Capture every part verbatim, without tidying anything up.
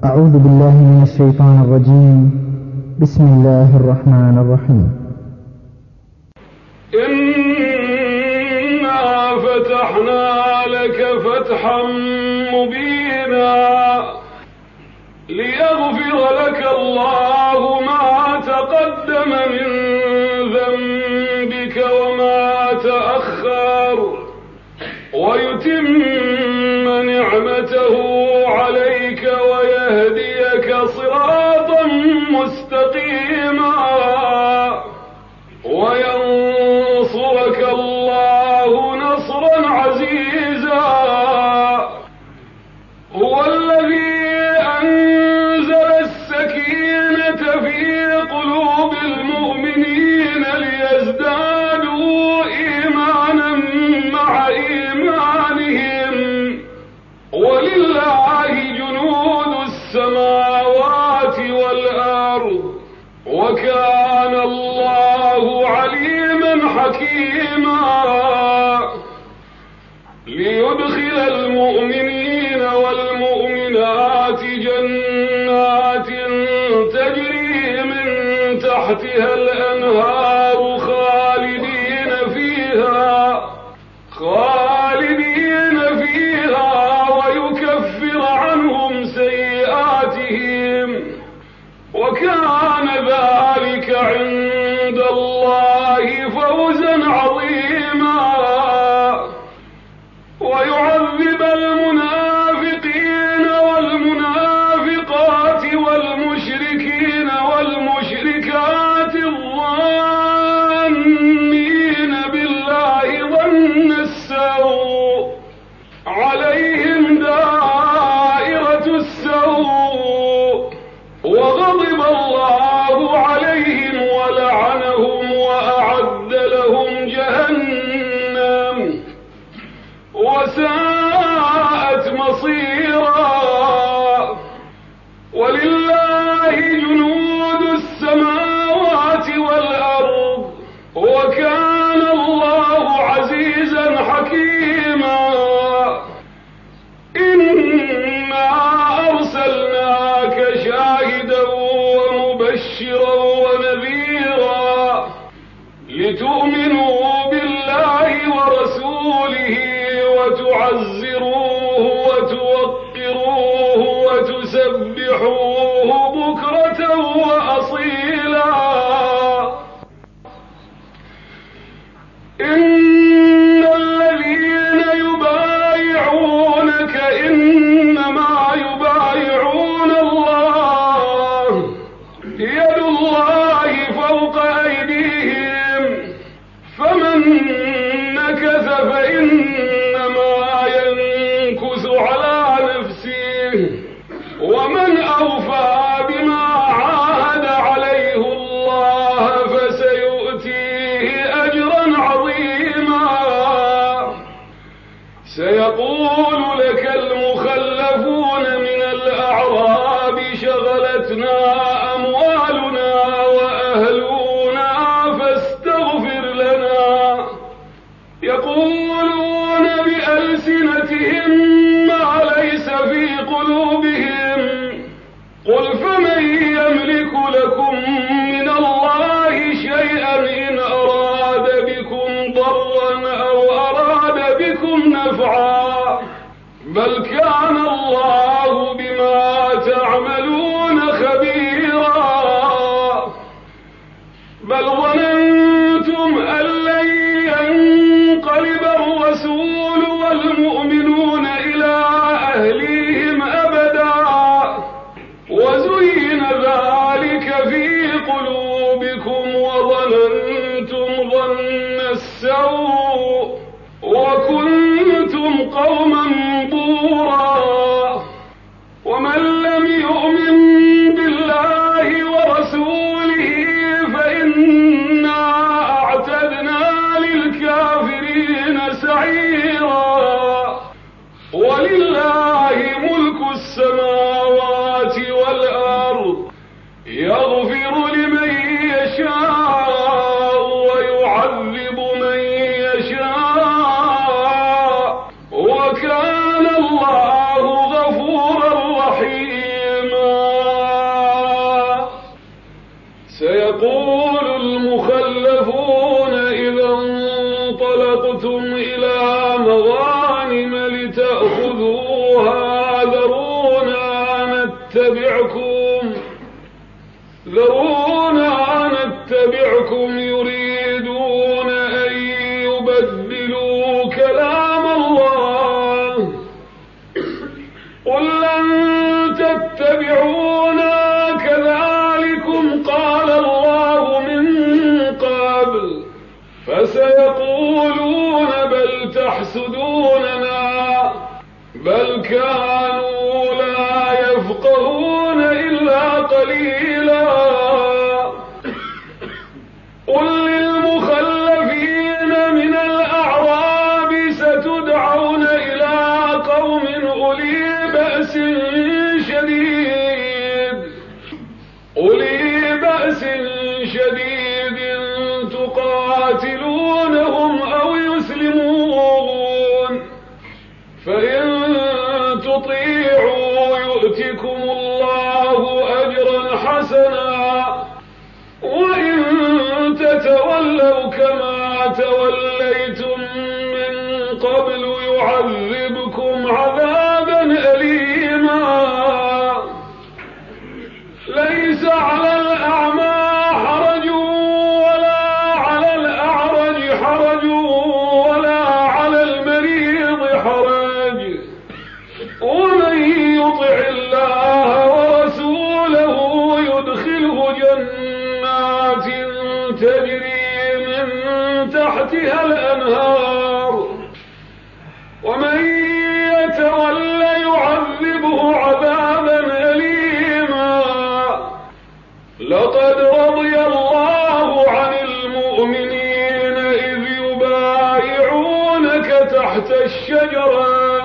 أعوذ بالله من الشيطان الرجيم. بسم الله الرحمن الرحيم. إنا فتحنا لك فتحا مبينا ليغفر لك الله ما تقدم من ذنبك وما تأخر ويتم نعمته عليك ويهديك صراطا مستقيما وينصرك الله نصرا عزيزا. هو الذي أنزل السكينة في قلوب المؤمنين ليزدادوا إيمانا مع إيمانهم ولله جنود السماوات والأرض وكان الله عليما حكيما. ليدخل المؤمنين والمؤمنات جنات تجري من تحتها الأنهار خالدين فيها خالدين فيها ويكفر عنهم سيئاتهم وكان ذلك عند الله فوزا عظيما. ويعذب المنافقين والمنافقات والمشركين والمشركات الظانين بالله ظن السوء عليهم دائرة السوء وغضب الله عليهم ولعنهم وأعد لهم جهنم وساءت مصيرا. ولله جنود السماوات والأرض وكان الله عزيزا حكيما. إنا أرسلناك شاهدا ومبشرا ونذيرا لتؤمنوا بالله ورسوله وتعزروه وتوقروه وتسبحوه بكرة وأصيلا. إن الذين يبايعونك إنما يبايعون الله يد الله فوق أيديهم فمن نكث فإنما ينكث على نفسه ومن أوفى بما عاهد عليه الله فسيؤتيه أجرا عظيما. سيقول لك المخلفون من الأعراب شغلتنا أموالنا وأهلنا فاستغفر لنا يقولون بألسنتهم ما ليس في قلوبهم قل فمن يملك لكم من الله شيئا إن أراد بكم ضرا أو أراد بكم نفعا بل كان الله بما تعملون خبيرا. بل ظننتم أن لن ينقلب الرسول والمؤمنون إلى أهليهم أبدا وزين ذلك في قلوبكم وظننتم ظن السوء وكنتم قوما بورا. ومن لم يؤمن بالله ورسوله فإنا أعتدنا للكافرين سعيرا. ولله ملك السماوات والأرض يغفر لمن يشاء ويعذب من يشاء وكان الله غفورا رحيما. يأخذوها ذرونا نتبعكم ذرونا نتبعكم يريدون أن يبدلوا كلام الله قل لن تتبعونا كذلكم قال الله من قبل فسيقولون بل تحسدوننا بل كانوا لا يفقهون إلا قليلا قل للمخلفين من الأعراب ستدعون إلى قوم أولي بأس شديد أولي بأس شديد تقاتلونهم أو يسلمون فإن تطيعوا يؤتكم الله أجرا حسنا وإن تتولوا كما توليتم من قبل يعذبكم عذابا أليما ليس على الأعمى حرج ولا على الأعرج حرج ولا على المريض حرج ومن يطع الله ورسوله يدخله جنات تجري من تحتها الأنهار ومن يتولى يعذبه عذابا أليما لقد رضي الله عن المؤمنين إذ يبايعونك تحت الشجرة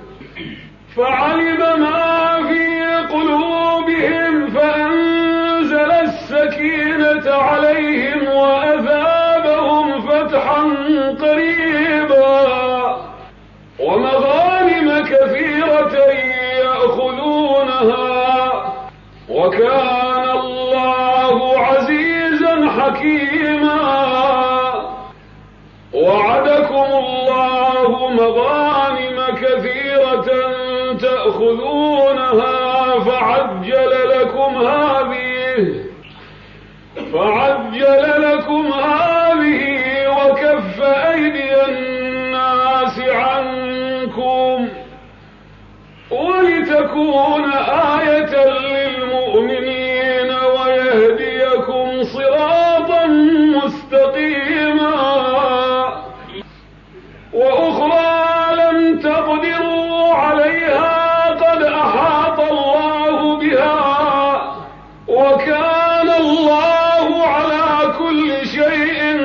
فعلم ما في قلوبهم فأنزل السكينة عليهم وأثابهم فتحا قريبا ومغانم كثيرة يأخذونها وكان الله عزيزا حكيما وعدكم الله مغانم كثيرة تأخذونها فعجل لكم هذه فعجل لكم هذه وكف أيدي الناس عنكم ولتكون آية للمؤمنين ويهديكم صراطا مستقيما وأخرى لم تقدروا عليها قد أحاط الله بها وكان الله على كل شيء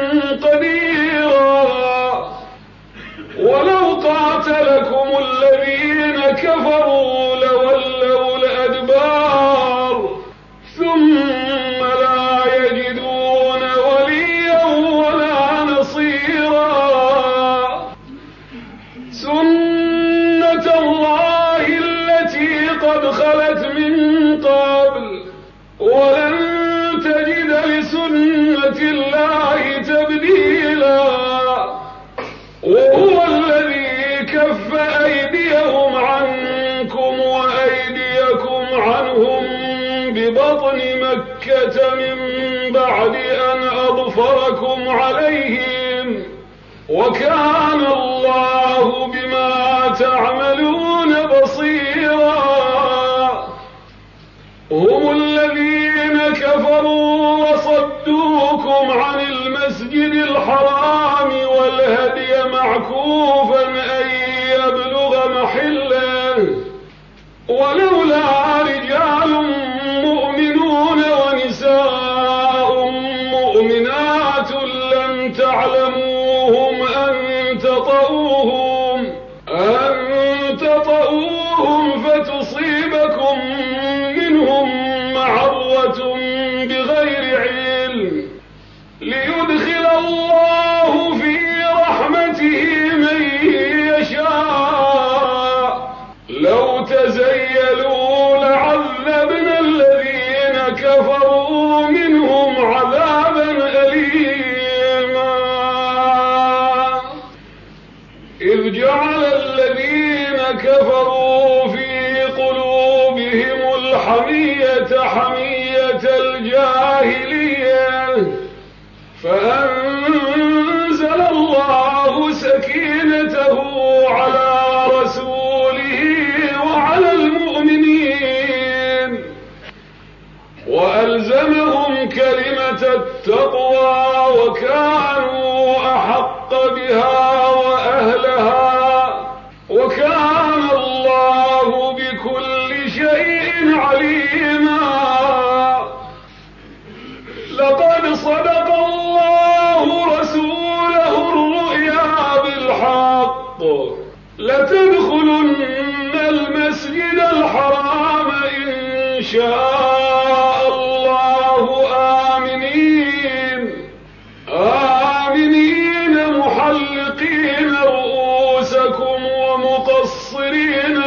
قديرا ولو قاتلكم الذين كفروا لولوا الأدبار ثم لا يجدون وليا ولا نصيرا سنة الله التي قد خلت من قبل ولن تجد لسنة الله تبديلا وهو الذي كف أيديهم عنكم وأيديكم عنهم ببطن مكة من بعد أن أظفركم عليهم وكان الله بما تعملون بصيرا هم الذين كفروا وصدوكم عن المسجد الحرام والهدي معكوفا أن يبلغ محله ولولا رجال مؤمنون ونساء مؤمنات لم تعلموهم أن تطؤوهم أن تطؤوهم فتصيبكم منهم معرة بغير علم ليدخل الله في رحمته من يشاء لو تزيلوا لعذبنا الذين كفروا منهم عذابا أليما إذ جعل الذين كفروا في قلوبهم الحمية حمية الجاهلية فأنزل الله سكينته على رسوله وعلى المؤمنين وألزمهم كلمة التقوى وكانوا أحق بها وأهلها وكان الله بكل شيء عليما. لقد صدق الله رسوله الرؤيا بالحق لتدخلن المسجد الحرام إن شاء الله آمنين آمنين محلقين رؤوسكم ومقصرين